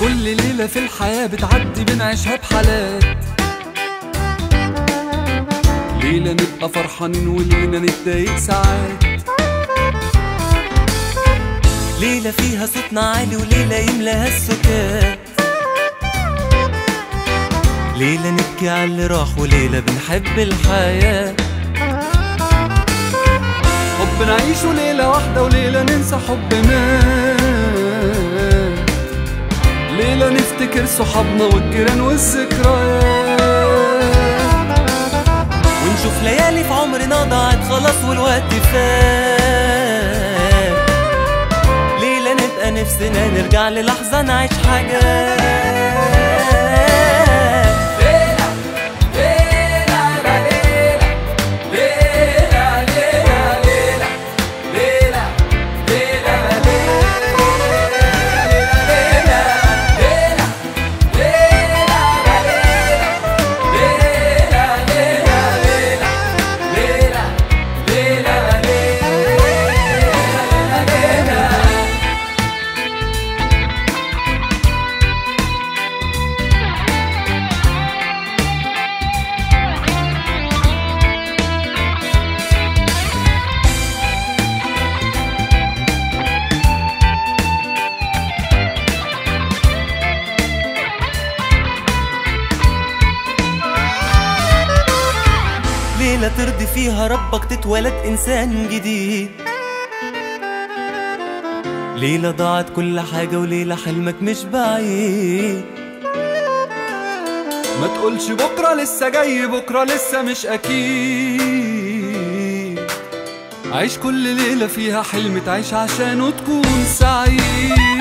كل ليلة في الحياة بتعدي بنعيشها بحالات، ليلة نبقى فرحانين وليلة نتضايق ساعات، ليلة فيها صوتنا عالي وليلة يملاها السكات، ليلة نبكي على اللي راح وليلة بنحب الحياة، حب نعيشه ليلة واحدة وليلة ننسى حبنا، ليلة نفتكر صحابنا والجيران والذكريات، ونشوف ليالي في عمرنا ضاعت خلاص والوقت فات، ليلة نبقى نفسنا نرجع للحظة نعيش حاجات. ليلة ترضي فيها ربك تتولد إنسان جديد، ليلة ضاعت كل حاجة وليلة حلمك مش بعيد، ما تقولش بكرة لسه جاي، بكرة لسه مش أكيد، عيش كل ليلة فيها حلم تعيش عشانه تكون سعيد.